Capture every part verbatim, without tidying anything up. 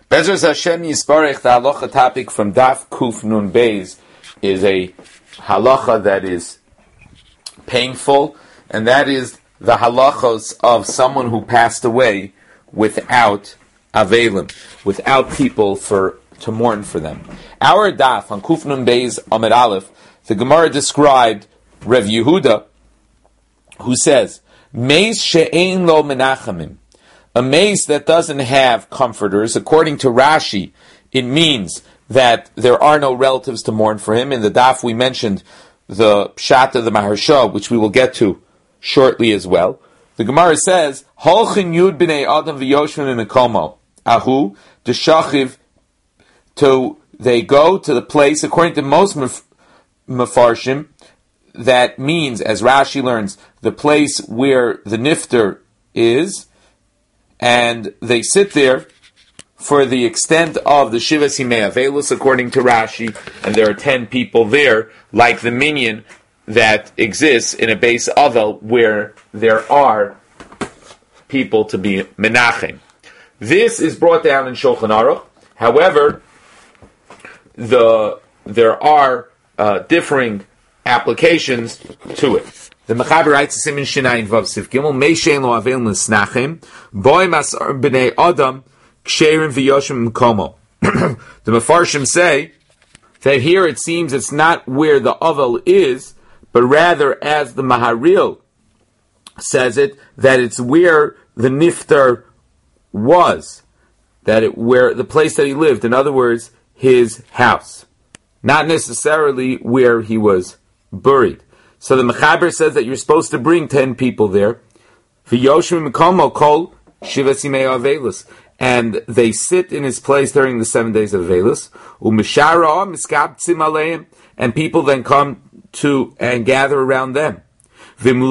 Bezos Hashem Yisparech, the halacha topic from Daf Kuf Nun Beis, is a halacha that is painful, and that is the halachos of someone who passed away without avelim, without people for to mourn for them. Our Daf on Kuf Nun Beis Amid Aleph, the Gemara described Rev Yehuda, who says, Meis she'ein lo menachamim, a mace that doesn't have comforters. According to Rashi, it means that there are no relatives to mourn for him. In the daf we mentioned the pshat of the Maharsha, which we will get to shortly as well. The Gemara says, Holchin yud b'nei adam v'yoshvin in komo ahu deshachiv, to they go to the place, according to most mef- mefarshim, that means, as Rashi learns, the place where the nifter is, and they sit there for the extent of the Shivas Himei Avelus, according to Rashi, and there are ten people there, like the minyan that exists in a base Avel, where there are people to be menachem. This is brought down in Shulchan Aruch. However, the there are uh, differing applications to it. The Mechaber writes Simin Shinayin Vav Sif Gimel Meishein Lo Avelim L'Snachim Boy Masar B'nei Adam Ksherim V'Yoshim Komo. The Mefarshim say that here it seems it's not where the Avel is, but rather, as the Maharil says it, that it's where the Niftar was, that it where the place that he lived. In other words, his house, not necessarily where he was buried. So the Mechaber says that you're supposed to bring ten people there. And they sit in his place during the seven days of Avelus. And people then come to and gather around them. And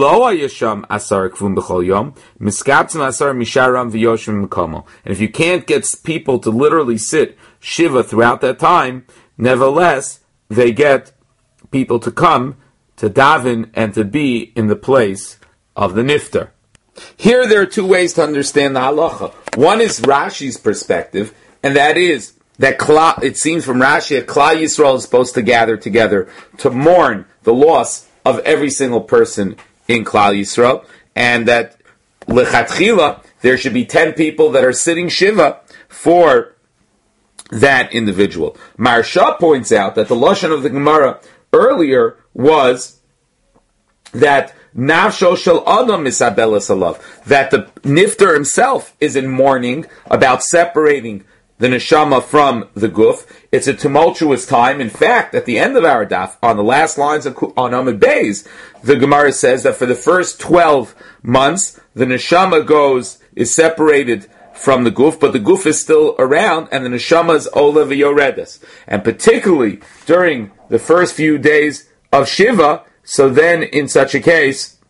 if you can't get people to literally sit Shiva throughout that time, nevertheless, they get people to come to daven and to be in the place of the niftar. Here there are two ways to understand the halacha. One is Rashi's perspective, and that is that Kla, it seems from Rashi that Klal Yisrael is supposed to gather together to mourn the loss of every single person in Klal Yisrael, and that lechatchila there should be ten people that are sitting shiva for that individual. Maharsha points out that the lashon of the Gemara earlier was that nafsho shel adam misabelas alav, that the nifter himself is in mourning about separating the neshama from the guf. It's a tumultuous time. In fact, at the end of our daf, on the last lines of, on Amud Beis, the Gemara says that for the first twelve months, the neshama goes, is separated from the guf, but the guf is still around, and the neshama is ola v'yoredes. And particularly during the first few days of Shiva, so then in such a case,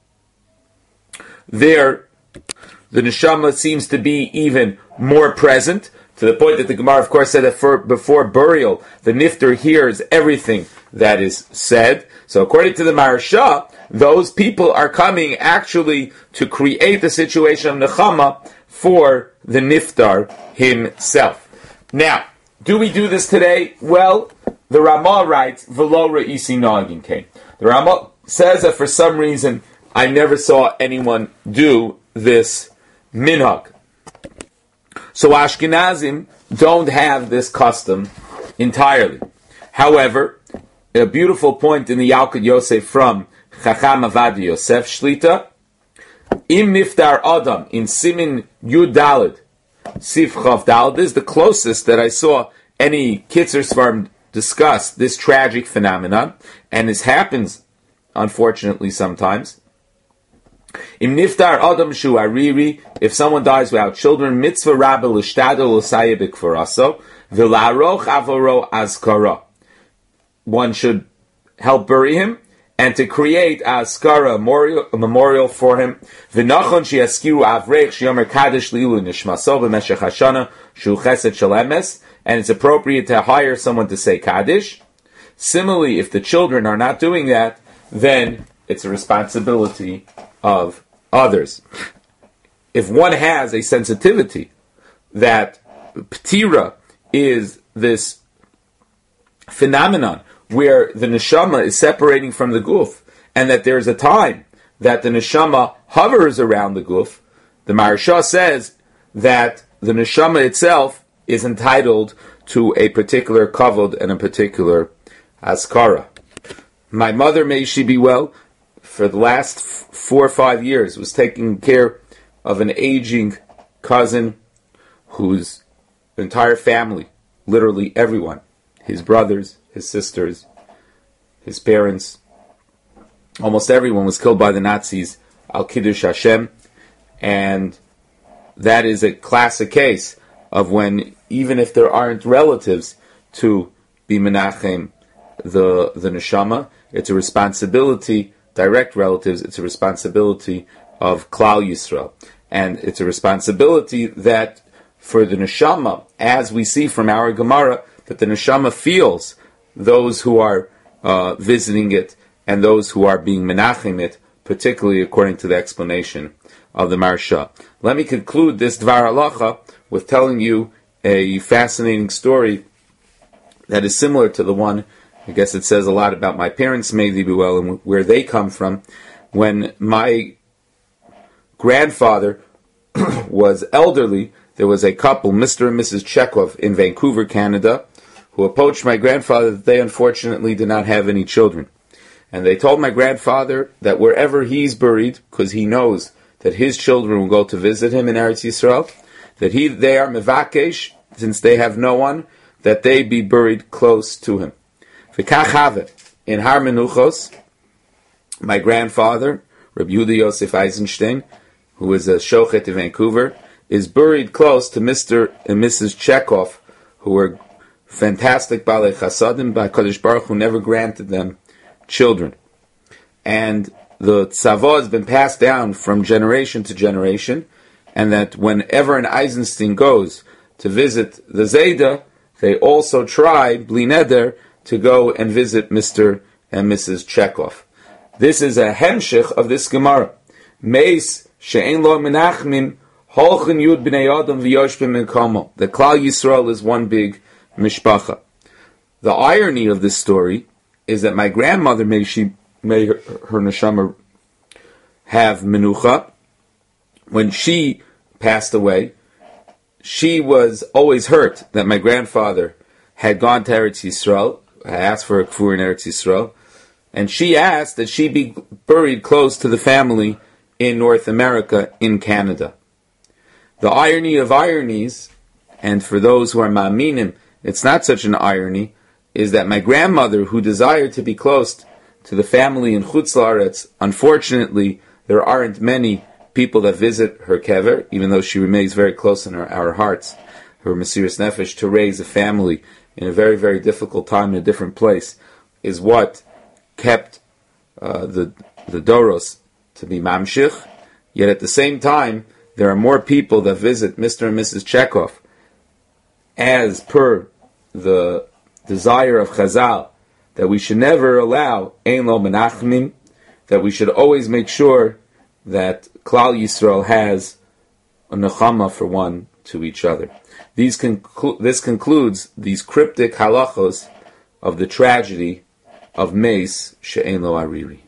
there, the neshama seems to be even more present, to the point that the Gemara, of course, said that for, before burial, the nifter hears everything that is said. So according to the Maharsha, those people are coming actually to create the situation of nechama for the niftar himself. Now, do we do this today? Well, the Ramah writes, V'lo re'isi nagin came. The Ramah says that for some reason, I never saw anyone do this minhag. So Ashkenazim don't have this custom entirely. However, a beautiful point in the Yalkut Yosef from Chacham Avad Yosef Shlita, Im Niftar Adam in Simin Yud Daled Sif Chav Daled. This is the closest that I saw any Kitzur Svarim discuss this tragic phenomenon, and this happens, unfortunately, sometimes. Im niftar adam shu ariri, if someone dies without children, mitzvah rabbe l'shtadol l'sayibik faraso, v'la'aroch avoro azkara. One should help bury him, and to create azkara, a memorial, a memorial for him. V'nachon she'yaskiru avrech she'yomer kaddish li'ulu nishmaso b'meshech hashana shu chesed shel emes, and it's appropriate to hire someone to say kaddish. Similarly, if the children are not doing that, then it's a responsibility of others. If one has a sensitivity that ptira is this phenomenon where the neshama is separating from the guf, and that there's a time that the neshama hovers around the guf, the Maharsha says that the neshama itself is entitled to a particular kavod and a particular askara. My mother, may she be well, for the last f- four or five years was taking care of an aging cousin whose entire family, literally everyone, his brothers, his sisters, his parents, almost everyone was killed by the Nazis, al Kiddush Hashem, and that is a classic case of when, even if there aren't relatives to be menachem the the neshama, it's a responsibility, direct relatives, it's a responsibility of Klal Yisrael. And it's a responsibility that for the neshama, as we see from our Gemara, that the neshama feels those who are uh, visiting it and those who are being menachem it, particularly according to the explanation of the Maharsha. Let me conclude this Dvar Halacha with telling you a fascinating story that is similar to the one, I guess it says a lot about my parents, may they be well, and where they come from. When my grandfather was elderly, there was a couple, Mister and Missus Chekhov, in Vancouver, Canada, who approached my grandfather that they unfortunately did not have any children. And they told my grandfather that wherever he's buried, because he knows that his children will go to visit him in Eretz Yisrael, that he they are mevakesh, since they have no one, that they be buried close to him. V'kach have, in Har Menuchos, my grandfather, Rabbi Yehuda Yosef Eisenstein, who is a shochet in Vancouver, is buried close to Mister and Missus Chekhov, who were fantastic Balei Chasadim, by Kadosh Baruch who never granted them children. And the tzava has been passed down from generation to generation, and that whenever an Eisenstein goes to visit the Zayda, they also try, bli neder, to go and visit Mister and Missus Chekhov. This is a hemshich of this Gemara. Meis she'en lo menachmin holchen yud b'nei adam v'yoshbim minkomo. The Klal Yisrael is one big mishpacha. The irony of this story is that my grandmother, may she, may her, her neshama have menucha, when she passed away, she was always hurt that my grandfather had gone to Eretz Yisrael, asked for a kfur in Eretz Yisrael, and she asked that she be buried close to the family in North America, in Canada. The irony of ironies, and for those who are ma'aminim, it's not such an irony, is that my grandmother, who desired to be close to the family in Chutz La'aretz, unfortunately, there aren't many people that visit her kever, even though she remains very close in our, our hearts, her Mesiras Nefesh, to raise a family in a very, very difficult time in a different place, is what kept uh, the the Doros to be mamshich. Yet at the same time, there are more people that visit Mister and Missus Chekhov, as per the desire of Chazal, that we should never allow ein lo menachmim, that we should always make sure that Klal Yisrael has a nechama for one to each other. These conclu- this concludes these cryptic halachos of the tragedy of Meis she'en lo ariri.